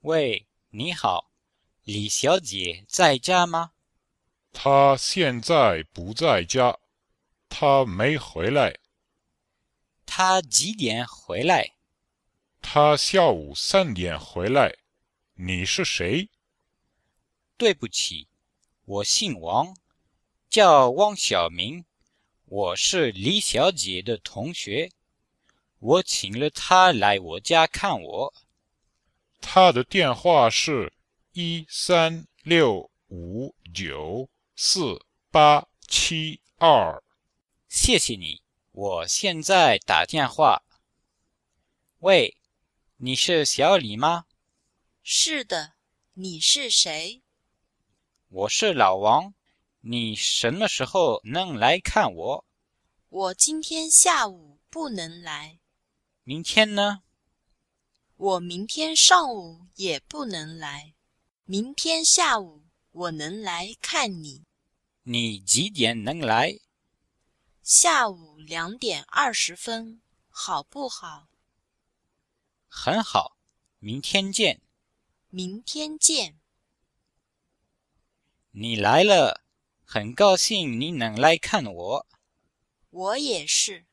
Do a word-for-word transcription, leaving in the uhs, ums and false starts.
喂，你好，李小姐在家吗？ 他现在不在家，他没回来。 她几点回来？ 他下午三点回来。你是谁？ 对不起，我姓王，叫汪小明，我是李小姐的同学，我请了她来我家看我。 他的电话是一三六五九四八七二。 谢谢你，我现在打电话。喂，你是小李吗？ 是的，你是谁？ 我是老王，你什么时候能来看我？ 我今天下午不能来， 明天呢？ 我明天上午也不能来，明天下午我能来看你。 你几点能来？ 下午两点二十分，好不好？ 很好，明天见。 明天见。 你来了，很高兴你能来看我。 我也是。